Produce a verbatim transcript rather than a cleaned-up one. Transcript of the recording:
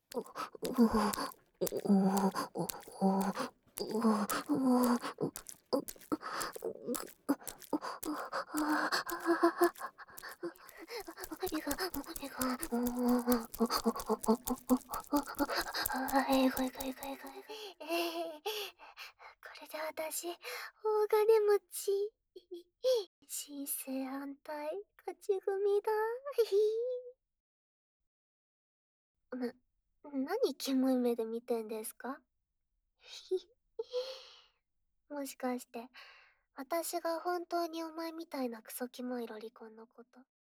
れで私、大金持ち。新生安泰、勝ち組だ。な、何キモい目で見てんですか？もしかして、私が本当にお前みたいなクソキモいロリコンのこと